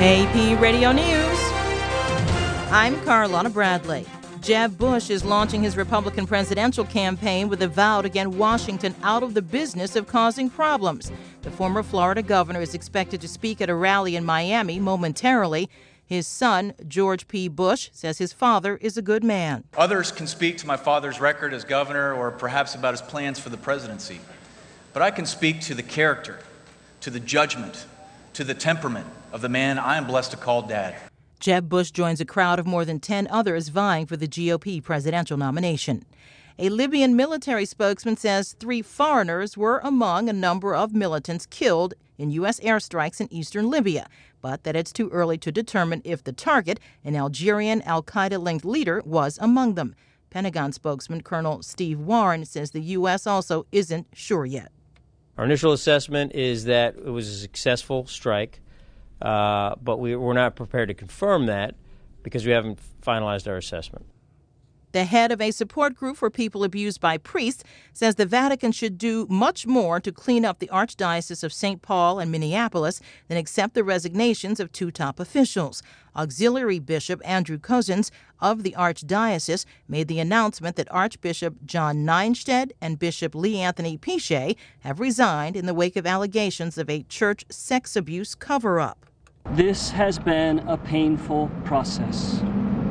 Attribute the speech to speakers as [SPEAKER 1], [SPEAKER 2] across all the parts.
[SPEAKER 1] AP Radio News. I'm Carlotta Bradley. Jeb Bush is launching his Republican presidential campaign with a vow to get Washington out of the business of causing problems. The former Florida governor is expected to speak at a rally in Miami momentarily. His son, George P. Bush, says his father is a good man.
[SPEAKER 2] Others can speak to my father's record as governor or perhaps about his plans for the presidency. But I can speak to the character, to the judgment, to the temperament of the man I am blessed to call Dad.
[SPEAKER 1] Jeb Bush joins a crowd of more than 10 others vying for the GOP presidential nomination. A Libyan military spokesman says 3 foreigners were among a number of militants killed in U.S. airstrikes in eastern Libya, but that it's too early to determine if the target, an Algerian al-Qaeda-linked leader, was among them. Pentagon spokesman Colonel Steve Warren says the U.S. also isn't sure yet.
[SPEAKER 3] Our initial assessment is that it was a successful strike, but we're not prepared to confirm that because we haven't finalized our assessment.
[SPEAKER 1] The head of a support group for people abused by priests says the Vatican should do much more to clean up the Archdiocese of St. Paul and Minneapolis than accept the resignations of 2 top officials. Auxiliary Bishop Andrew Cousins of the Archdiocese made the announcement that Archbishop John Nienstedt and Bishop Lee Anthony Piche have resigned in the wake of allegations of a church sex abuse cover-up.
[SPEAKER 4] This has been a painful process.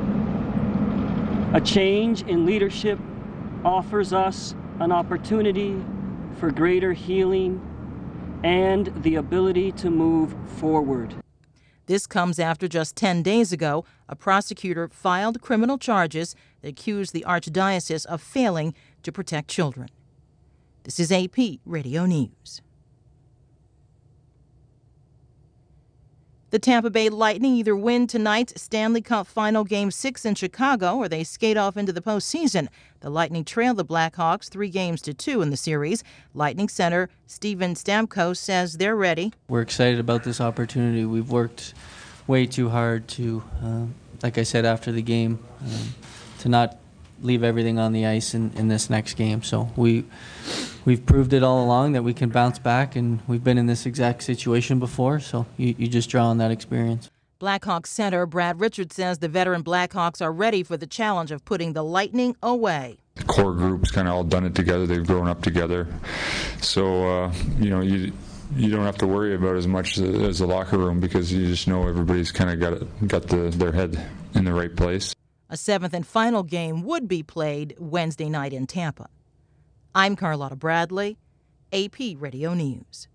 [SPEAKER 4] A change in leadership offers us an opportunity for greater healing and the ability to move forward.
[SPEAKER 1] This comes after just 10 days ago, a prosecutor filed criminal charges that accused the Archdiocese of failing to protect children. This is AP Radio News. The Tampa Bay Lightning either win tonight's Stanley Cup Final Game 6 in Chicago or they skate off into the postseason. The Lightning trail the Blackhawks 3-2 in the series. Lightning center Steven Stamkos says they're ready.
[SPEAKER 5] We're excited about this opportunity. We've worked way too hard to, like I said after the game, to not leave everything on the ice in this next game. So we've proved it all along that we can bounce back, and we've been in this exact situation before, so you just draw on that experience.
[SPEAKER 1] Blackhawks center Brad Richards says the veteran Blackhawks are ready for the challenge of putting the Lightning away.
[SPEAKER 6] The core group's kind of all done it together. They've grown up together. So, you don't have to worry about as much as the locker room because you just know everybody's kind of got their head in the right place.
[SPEAKER 1] A 7th and final game would be played Wednesday night in Tampa. I'm Carlotta Bradley, AP Radio News.